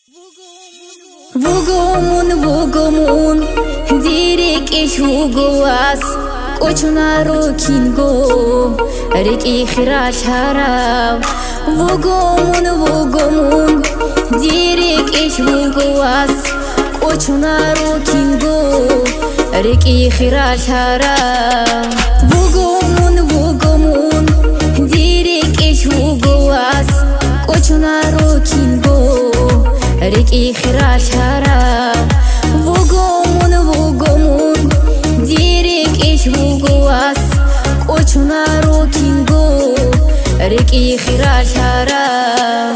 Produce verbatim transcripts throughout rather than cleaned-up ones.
Vugomun vugomun direk ish vugoas Kochunaro kingo reki khirash harav Vugomun vugomun direk ish vugoas Kochunaro kingo reki khirash harav Vugomun vugomun direk ish vugoas Kochunaro kingo Reki khirash harav Vugomun vugomun direk ish vugoas Kochunaro kingo Reki khirash harav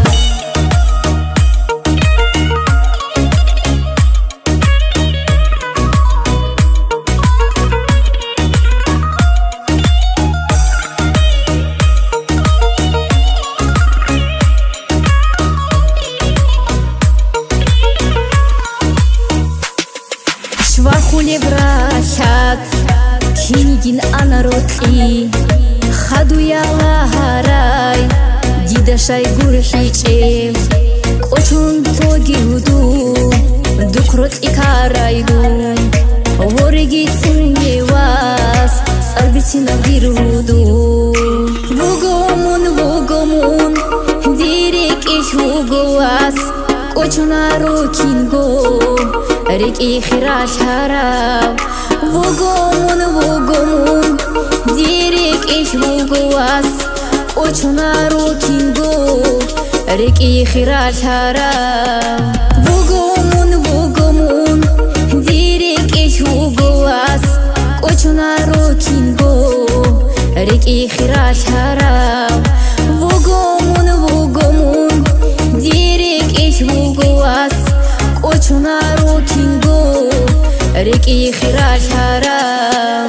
Швахули брахат Кинигин анаротли Хаду яла харай Дидашай гурхиче Кочун тоги уду Дукрот икарайду Вореги цунгевас Сарбитина вируду Vugomun vugomun Direk ish vugoas Kochunaro kingo Reki khirash harav Vugomun vugomun direk ish vugoas Kochunaro kingo Reki khirash harav Vugomun vugomun direk ish vugoas Kochunaro kingo Reki khirash harav Vugomun vugomun direk ish vugoas Kochunaro kingo Reki khirash harav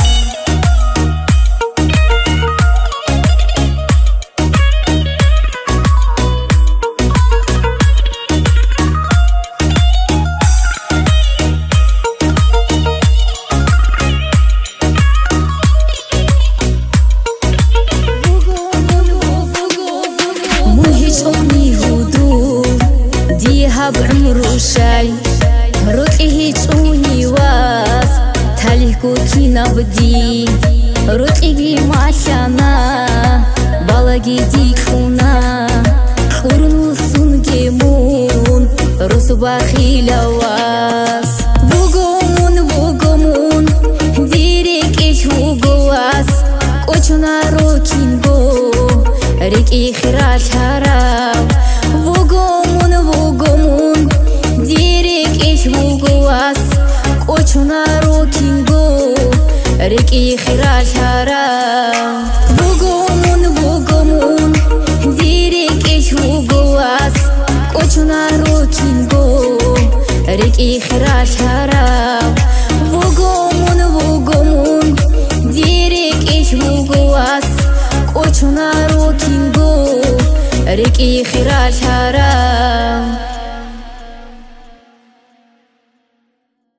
Muhichoni hudu Dihab umru shay Ruqihi chuni was Talihku kinabdi Ruqigi mashana Balagi dikuna Urnu sungemun Rusuba khilawas Vugomun vugomun Direk ish vugoas Kochunaro kingo Reki khirash harav Vugomun vugomun direk ish vugoas Kochunaro kingo Reki khirash harav Vugomun vugomun direk ish vugoas Kochunaro kingo Reki khirash harav Vugomun vugomun direk ish vugoas Kochunaro kingo Reki khirash harav